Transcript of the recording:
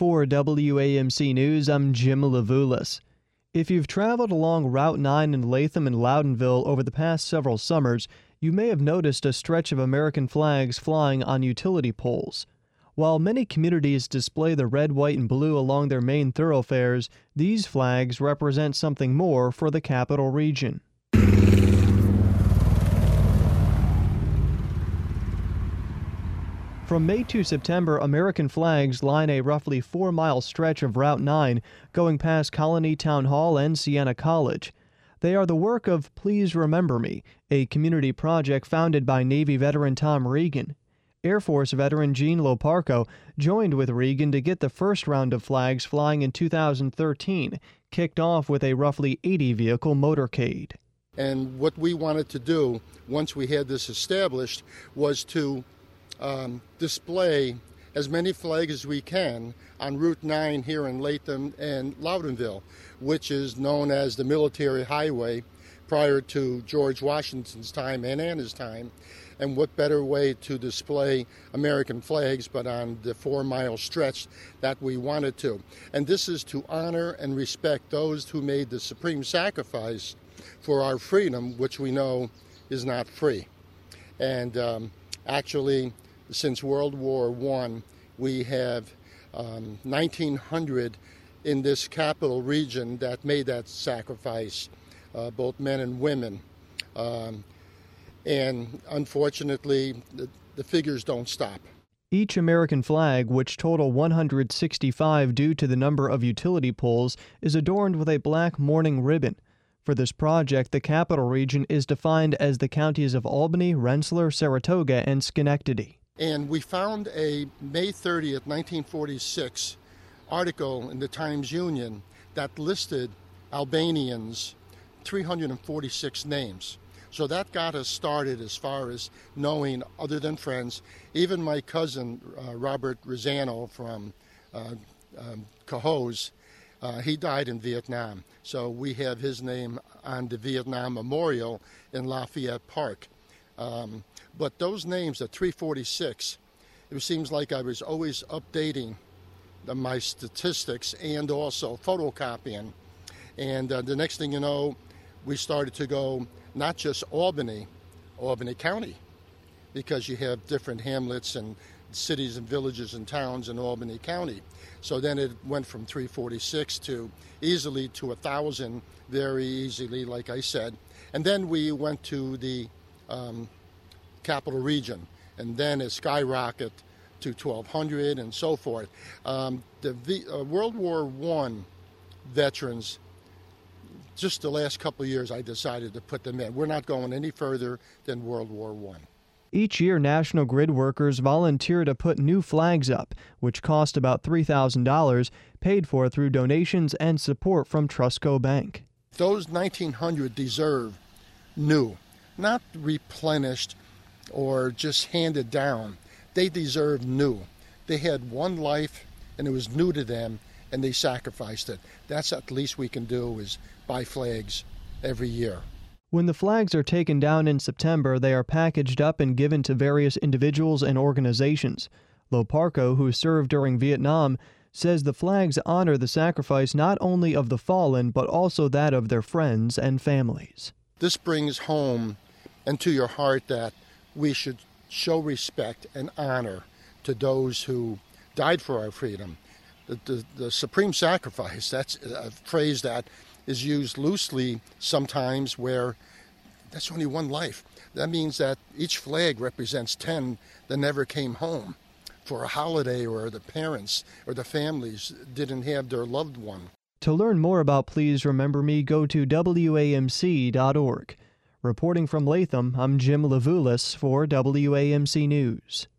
For WAMC News, I'm Jim Levulis. If you've traveled along Route 9 in Latham and Loudonville over the past several summers, you may have noticed a stretch of American flags flying on utility poles. While many communities display the red, white, and blue along their main thoroughfares, these flags represent something more for the Capital Region. From May to September, American flags line a roughly 4-mile stretch of Route 9, going past Colony Town Hall and Siena College. They are the work of Please Remember Me, a community project founded by Navy veteran Tom Regan. Air Force veteran Gene Loparco joined with Regan to get the first round of flags flying in 2013, kicked off with a roughly 80-vehicle motorcade. And what we wanted to do, once we had this established, was to display as many flags as we can on Route 9 here in Latham and Loudonville, which is known as the military highway prior to George Washington's time and Anna's time. And what better way to display American flags but on the 4-mile stretch that we wanted to. And this is to honor and respect those who made the supreme sacrifice for our freedom, which we know is not free. And actually, since World War I, we have 1,900 in this capital region that made that sacrifice, both men and women. And unfortunately, the figures don't stop. Each American flag, which total 165 due to the number of utility poles, is adorned with a black mourning ribbon. For this project, the Capital Region is defined as the counties of Albany, Rensselaer, Saratoga, and Schenectady. And we found a May 30th, 1946 article in the Times-Union that listed Albanians, 346 names. So that got us started as far as knowing, other than friends, even my cousin, Robert Rosano from Cohoes, he died in Vietnam. So we have his name on the Vietnam Memorial in Lafayette Park. But those names, the 346, it seems like I was always updating my statistics and also photocopying. And the next thing you know, we started to go not just Albany County, because you have different hamlets and cities and villages and towns in Albany County. So then it went from 346 to easily to 1,000, very easily, like I said. And then we went to the Capital Region, and then it skyrocketed to 1,200 and so forth. World War I veterans, just the last couple of years I decided to put them in. We're not going any further than World War I. Each year, National Grid workers volunteer to put new flags up, which cost about $3,000, paid for through donations and support from Trustco Bank. Those 1,900 deserve new, not replenished or just handed down. They deserve new. They had one life, and it was new to them, and they sacrificed it. That's at least we can do, is buy flags every year. When the flags are taken down in September, they are packaged up and given to various individuals and organizations. Loparco, who served during Vietnam, says the flags honor the sacrifice not only of the fallen, but also that of their friends and families. This brings home and to your heart that we should show respect and honor to those who died for our freedom. The supreme sacrifice, that's a phrase that is used loosely sometimes, where that's only one life. That means that each flag represents 10 that never came home for a holiday, or the parents or the families didn't have their loved one. To learn more about Please Remember Me, go to WAMC.org. Reporting from Latham, I'm Jim Levulis for WAMC News.